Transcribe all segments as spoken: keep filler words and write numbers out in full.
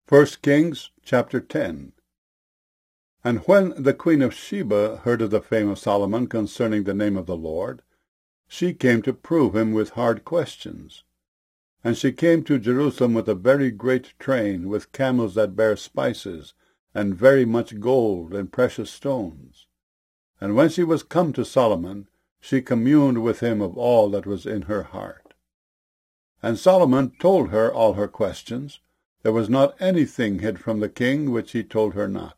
First Kings chapter ten. And when the queen of Sheba heard of the fame of Solomon concerning the name of the Lord, she came to prove him with hard questions. And she came to Jerusalem with a very great train, with camels that bare spices, and very much gold and precious stones. And when she was come to Solomon, she communed with him of all that was in her heart. And Solomon told her all her questions. There was not anything hid from the king which he told her not.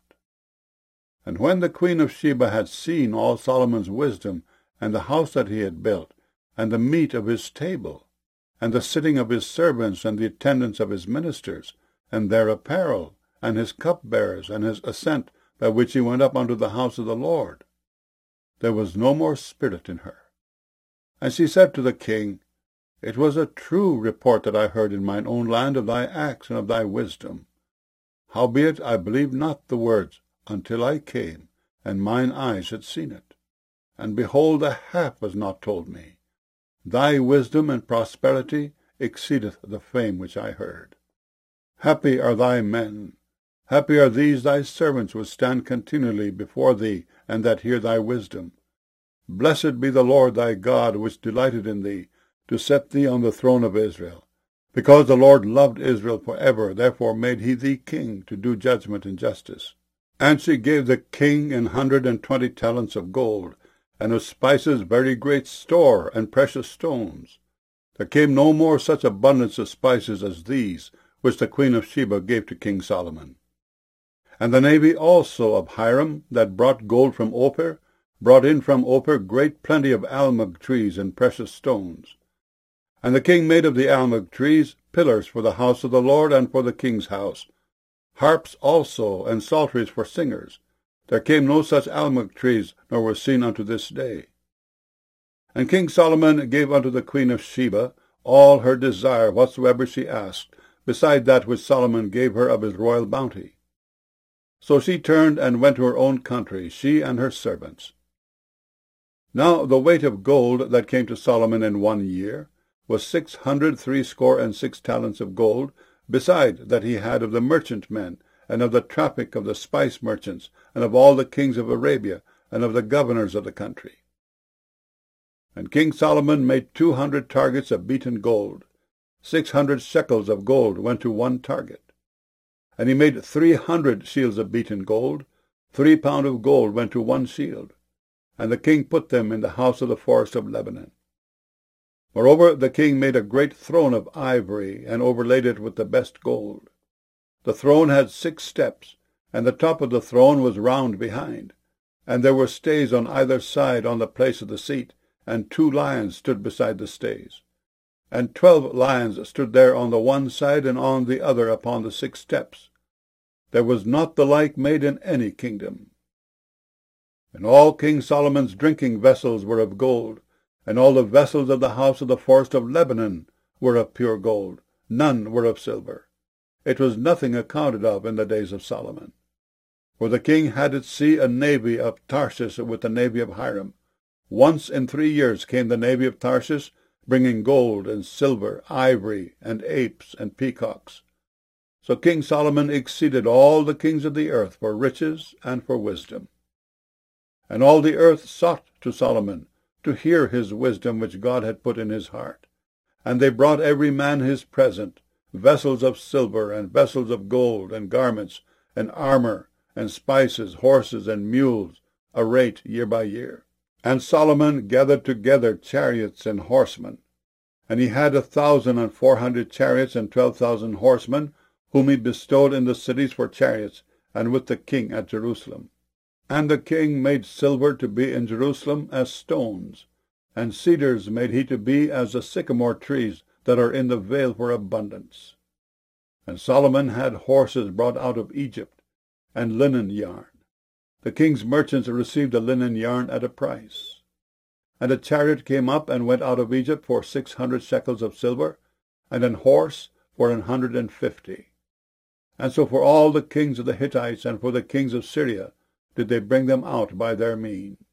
And when the queen of Sheba had seen all Solomon's wisdom, and the house that he had built, and the meat of his table, and the sitting of his servants, and the attendance of his ministers, and their apparel, and his cupbearers, and his ascent by which he went up unto the house of the Lord, there was no more spirit in her. And she said to the king, It was a true report that I heard in mine own land of thy acts and of thy wisdom. Howbeit I believed not the words until I came, and mine eyes had seen it. And behold, the half was not told me. Thy wisdom and prosperity exceedeth the fame which I heard. Happy are thy men, happy are these thy servants which stand continually before thee, and that hear thy wisdom. Blessed be the Lord thy God, which delighted in thee, to set thee on the throne of Israel. Because the Lord loved Israel for ever, therefore made he thee king, to do judgment and justice. And she gave the king an hundred and twenty talents of gold, and of spices very great store, and precious stones. There came no more such abundance of spices as these, which the queen of Sheba gave to King Solomon. And the navy also of Hiram, that brought gold from Ophir, brought in from Ophir great plenty of almug trees and precious stones. And the king made of the almug trees pillars for the house of the Lord and for the king's house, harps also, and psalteries for singers. There came no such almug trees, nor were seen unto this day. And King Solomon gave unto the queen of Sheba all her desire whatsoever she asked, beside that which Solomon gave her of his royal bounty. So she turned and went to her own country, she and her servants. Now the weight of gold that came to Solomon in one year was six hundred threescore and six talents of gold, beside that he had of the merchantmen, and of the traffic of the spice merchants, and of all the kings of Arabia, and of the governors of the country. And King Solomon made two hundred targets of beaten gold. Six hundred shekels of gold went to one target. And he made three hundred shields of beaten gold. Three pound of gold went to one shield. And the king put them in the house of the forest of Lebanon. Moreover, the king made a great throne of ivory, and overlaid it with the best gold. The throne had six steps, and the top of the throne was round behind. And there were stays on either side on the place of the seat, and two lions stood beside the stays. And twelve lions stood there on the one side and on the other upon the six steps. There was not the like made in any kingdom. And all King Solomon's drinking vessels were of gold, and all the vessels of the house of the forest of Lebanon were of pure gold. None were of silver. It was nothing accounted of in the days of Solomon. For the king had at sea a navy of Tarshish with the navy of Hiram. Once in three years came the navy of Tarshish, bringing gold and silver, ivory, and apes and peacocks. So King Solomon exceeded all the kings of the earth for riches and for wisdom. And all the earth sought to Solomon, to hear his wisdom which God had put in his heart. And they brought every man his present, vessels of silver, and vessels of gold, and garments, and armor, and spices, horses, and mules, a rate year by year. And Solomon gathered together chariots and horsemen. And he had a thousand and four hundred chariots and twelve thousand horsemen, whom he bestowed in the cities for chariots, and with the king at Jerusalem. And the king made silver to be in Jerusalem as stones, and cedars made he to be as the sycamore trees that are in the vale for abundance. And Solomon had horses brought out of Egypt, and linen yarn. The king's merchants received the linen yarn at a price. And a chariot came up and went out of Egypt for six hundred shekels of silver, and an horse for an hundred and fifty. And so for all the kings of the Hittites and for the kings of Syria did they bring them out by their means.